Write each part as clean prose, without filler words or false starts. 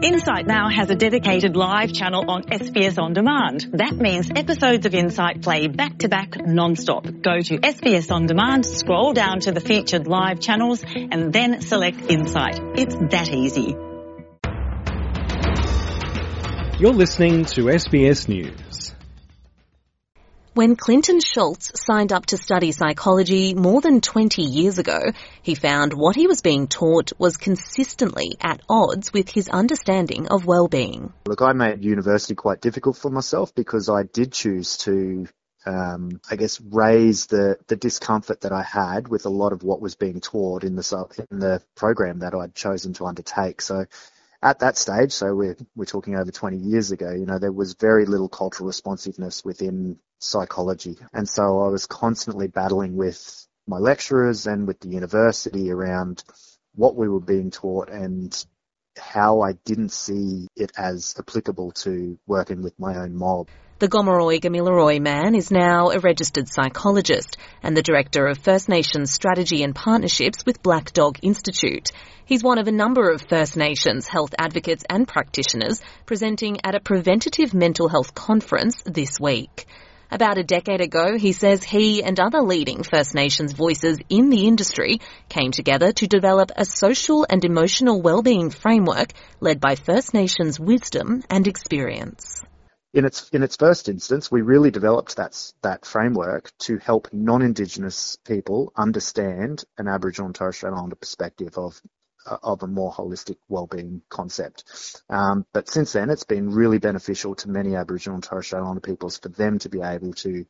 Insight now has a dedicated live channel on SBS On Demand. That means episodes of Insight play back-to-back non-stop. Go to SBS On Demand, scroll down to the featured live channels and then select Insight. It's that easy. You're listening to SBS News. When Clinton Schultz signed up to study psychology more than 20 years ago, he found what he was being taught was consistently at odds with his understanding of well-being. Look, I made university quite difficult for myself because I did choose to, raise the discomfort that I had with a lot of what was being taught in the program that I'd chosen to undertake. So at that stage, so we're talking over 20 years ago, there was very little cultural responsiveness within psychology. And so I was constantly battling with my lecturers and with the university around what we were being taught and how I didn't see it as applicable to working with my own mob. The Gomeroi Gamilaroi man is now a registered psychologist and the director of First Nations Strategy and Partnerships with Black Dog Institute. He's one of a number of First Nations health advocates and practitioners presenting at a preventative mental health conference this week. About a decade ago, he says he and other leading First Nations voices in the industry came together to develop a social and emotional wellbeing framework led by First Nations wisdom and experience. In its first instance, we really developed that framework to help non-Indigenous people understand an Aboriginal and Torres Strait Islander perspective of a more holistic wellbeing concept. But since then, it's been really beneficial to many Aboriginal and Torres Strait Islander peoples for them to be able to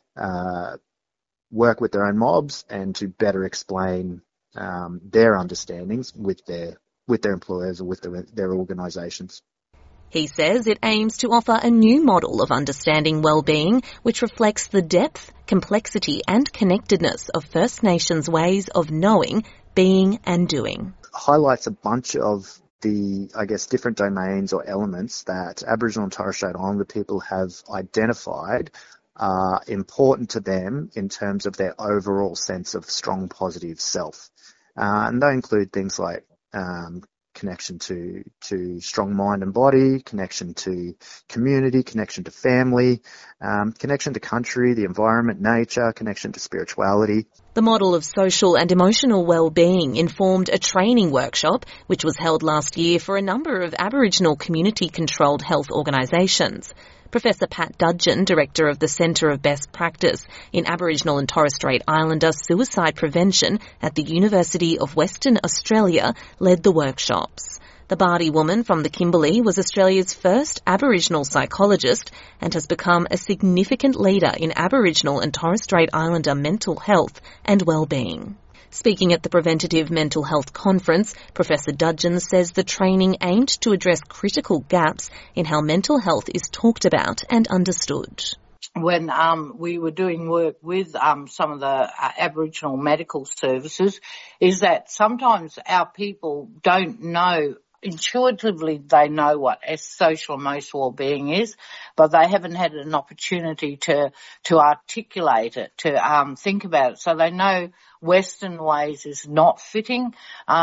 work with their own mobs and to better explain their understandings with their employers or with their organisations. He says it aims to offer a new model of understanding well-being which reflects the depth, complexity and connectedness of First Nations ways of knowing, being and doing. Highlights a bunch of the, different domains or elements that Aboriginal and Torres Strait Islander people have identified are important to them in terms of their overall sense of strong positive self. And they include things like connection to strong mind and body, connection to community, connection to family, connection to country, the environment, nature, connection to spirituality. The model of social and emotional well-being informed a training workshop which was held last year for a number of Aboriginal community-controlled health organisations. Professor Pat Dudgeon, Director of the Centre of Best Practice in Aboriginal and Torres Strait Islander Suicide Prevention at the University of Western Australia, led the workshops. The Bardi woman from the Kimberley was Australia's first Aboriginal psychologist and has become a significant leader in Aboriginal and Torres Strait Islander mental health and well-being. Speaking at the Preventative Mental Health Conference, Professor Dudgeon says the training aimed to address critical gaps in how mental health is talked about and understood. When we were doing work with some of the Aboriginal medical services, is that sometimes our people don't know. Intuitively, they know what social emotional well-being is, but they haven't had an opportunity to articulate it, to think about it. So they know Western ways is not fitting,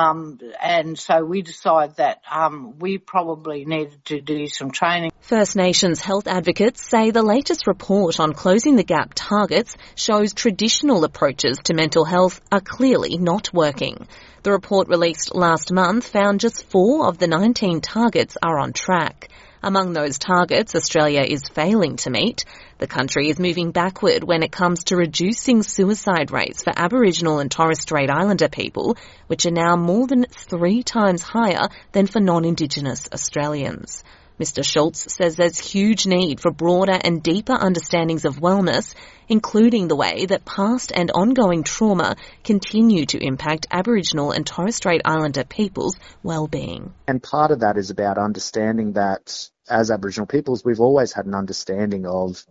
and so we decided that we probably needed to do some training. First Nations health advocates say the latest report on Closing the Gap targets shows traditional approaches to mental health are clearly not working. The report released last month found just 4 of the 19 targets are on track. Among those targets Australia is failing to meet, the country is moving backward when it comes to reducing suicide rates for Aboriginal and Torres Strait Islander people, which are now more than 3 times higher than for non-Indigenous Australians. Mr. Schultz says there's huge need for broader and deeper understandings of wellness, including the way that past and ongoing trauma continue to impact Aboriginal and Torres Strait Islander people's well-being. And part of that is about understanding that as Aboriginal peoples, we've always had an understanding of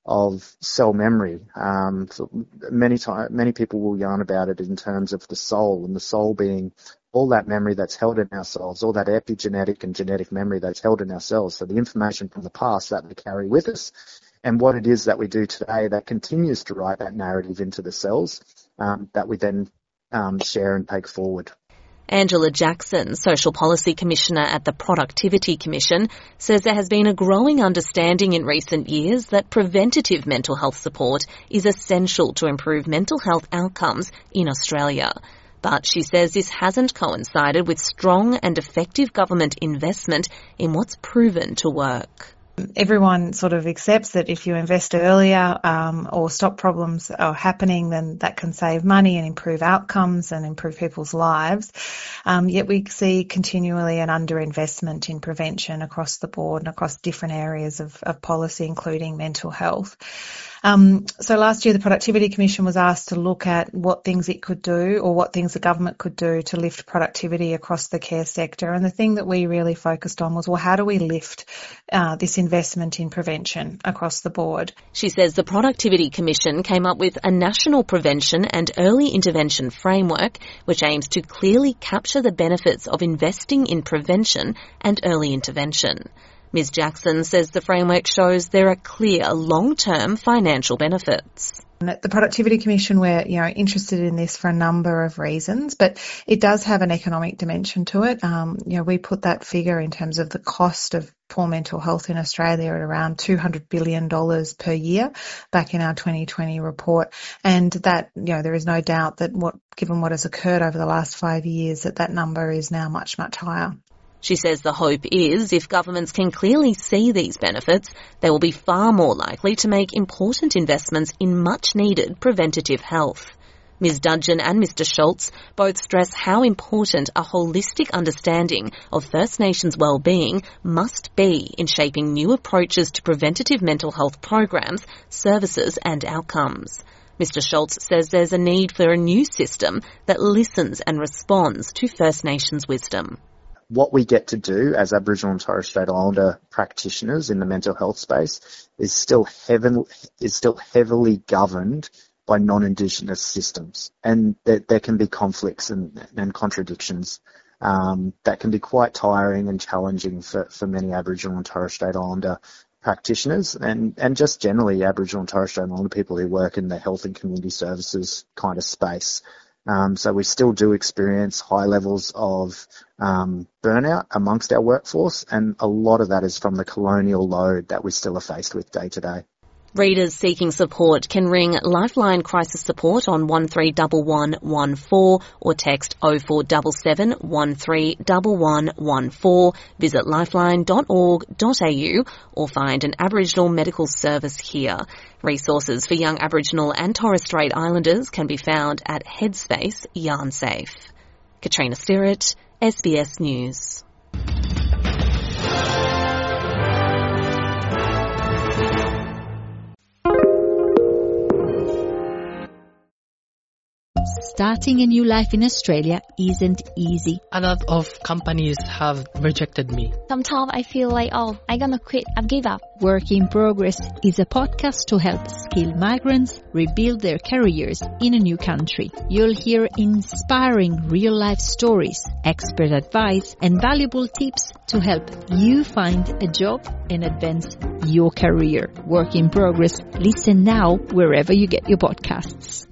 cell memory. So many people will yarn about it in terms of the soul, and the soul being all that memory that's held in our cells, all that epigenetic and genetic memory that's held in our cells. So the information from the past that we carry with us, and what it is that we do today that continues to write that narrative into the cells that we then share and take forward. Angela Jackson, Social Policy Commissioner at the Productivity Commission, says there has been a growing understanding in recent years that preventative mental health support is essential to improve mental health outcomes in Australia. But she says this hasn't coincided with strong and effective government investment in what's proven to work. Everyone sort of accepts that if you invest earlier or stop problems happening, then that can save money and improve outcomes and improve people's lives. Yet we see continually an underinvestment in prevention across the board and across different areas of policy, including mental health. So last year the Productivity Commission was asked to look at what things it could do or what things the government could do to lift productivity across the care sector. And the thing that we really focused on was, well, how do we lift this investment in prevention across the board? She says the Productivity Commission came up with a national prevention and early intervention framework which aims to clearly capture the benefits of investing in prevention and early intervention. Ms Jackson says the framework shows there are clear long-term financial benefits. At the Productivity Commission, we're interested in this for a number of reasons, but it does have an economic dimension to it. We put that figure in terms of the cost of poor mental health in Australia at around $200 billion per year back in our 2020 report. And that, there is no doubt that given what has occurred over the last 5 years, that number is now much, much higher. She says the hope is if governments can clearly see these benefits, they will be far more likely to make important investments in much-needed preventative health. Ms Dudgeon and Mr Schultz both stress how important a holistic understanding of First Nations well-being must be in shaping new approaches to preventative mental health programs, services and outcomes. Mr Schultz says there's a need for a new system that listens and responds to First Nations wisdom. What we get to do as Aboriginal and Torres Strait Islander practitioners in the mental health space is still heavily governed by non-Indigenous systems, and there can be conflicts and contradictions that can be quite tiring and challenging for many Aboriginal and Torres Strait Islander practitioners and just generally Aboriginal and Torres Strait Islander people who work in the health and community services kind of space. So we still do experience high levels of burnout amongst our workforce, and a lot of that is from the colonial load that we still are faced with day to day. Readers seeking support can ring Lifeline Crisis Support on 131114 or text 0477 131114. Visit lifeline.org.au or find an Aboriginal medical service here. Resources for young Aboriginal and Torres Strait Islanders can be found at Headspace Yarn Safe. Katrina Stirrett, SBS News. Starting a new life in Australia isn't easy. A lot of companies have rejected me. Sometimes I feel like, I'm gonna quit, I've give up. Work in Progress is a podcast to help skilled migrants rebuild their careers in a new country. You'll hear inspiring real-life stories, expert advice, and valuable tips to help you find a job and advance your career. Work in Progress. Listen now wherever you get your podcasts.